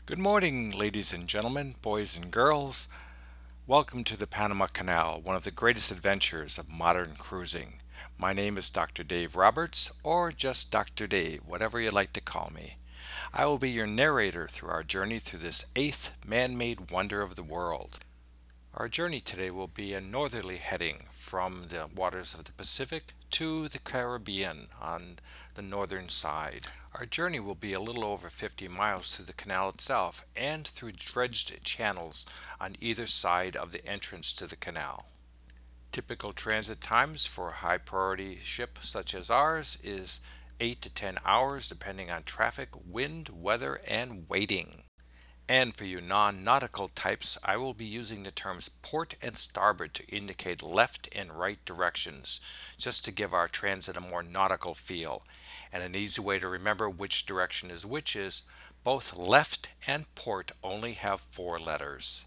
Good morning, ladies and gentlemen, boys and girls. Welcome to the Panama Canal, one of the greatest adventures of modern cruising. My name is Dr. Dave Roberts, or just Dr. Dave, whatever you like to call me. I will be your narrator through our journey through this eighth man made wonder of the world. Our journey today will be a northerly heading from the waters of the Pacific to the Caribbean on the northern side. Our journey will be a little over 50 miles through the canal itself and through dredged channels on either side of the entrance to the canal. Typical transit times for a high priority ship such as ours is 8 to 10 hours depending on traffic, wind, weather, and waiting. And for you non nautical types, I will be using the terms port and starboard to indicate left and right directions, just to give our transit a more nautical feel. And an easy way to remember which direction is which is both left and port only have four letters.